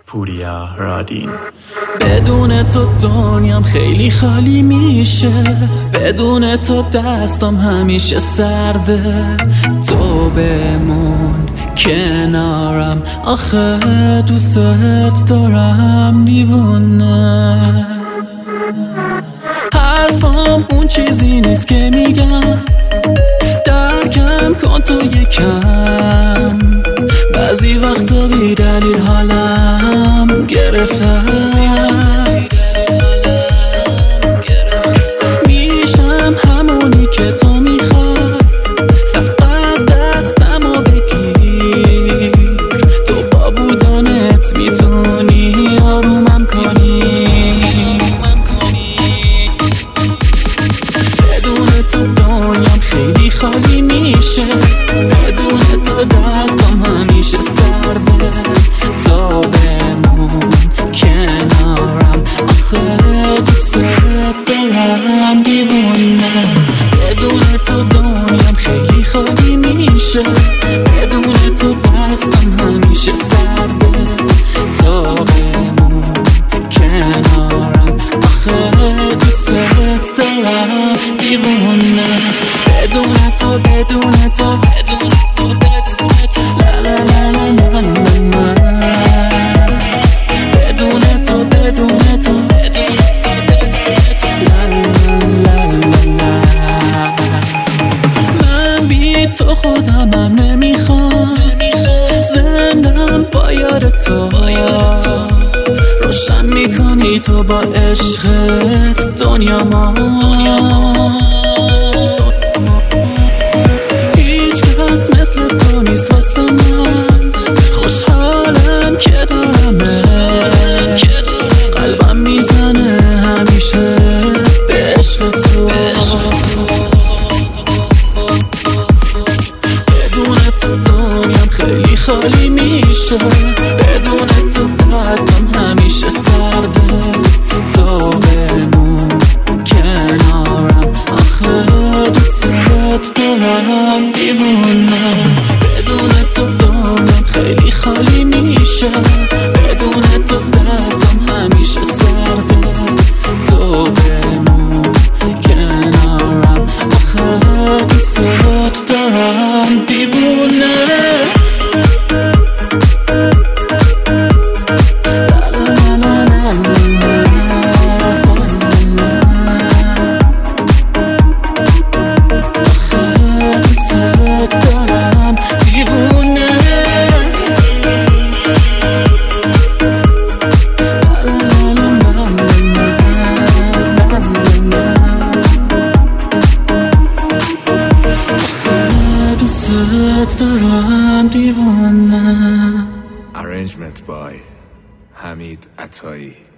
پوریا رادین. بدون تو دنیام خیلی خالی میشه، بدون تو دستم همیشه سرده. تو بمون کنارم، آخه دوست دارم دیوونه. حرفام اون چیزی نیست که میگم، درکم کن تو یکم. بعضی وقتا بی دلیل حالم گرفته، میشم همونی که تو میخوای، فقط دستمو بگیر. تو با بودنت میتونی آرومم کنی. بدون تو دنیام خیلی خالی میشه، بدون تو دستم همیشه سرده. تو بمون کنارم، آخه دوست دارم دیوونه. بدون تو دنیام خیلی خالی میشه، بدون تو دستم همیشه سرده. تو بمون کنارم، آخه دوست دارم دیوونه. بدون تو بدون تو بدون تو بدون تو لا لا لا لا لا لا. بدون تو بدون تو بدون تو بدون تو لا لا لا لا. من بی تو خودمم نمیخوام، زندم با یاد تو. روشن میکنی تو با عشقت دنیا ما. مثل تو نیست واسه من، خوشحالم که دارمت. قلبم میزنه همیشه به عشق تو. بدون تو دنیام خیلی خالی میشه، بدون تو دستم همیشه سرده. تو بمون کنارم، آخه دوست دارم دیوونه. بدون تو دنیام خیلی خالی میشه، بدون تو دستم همیشه سرده. تو بمون کنارم، آخه دوست دارم دیوونه. دارم دیوانه. Arrangement by حمید عطایی.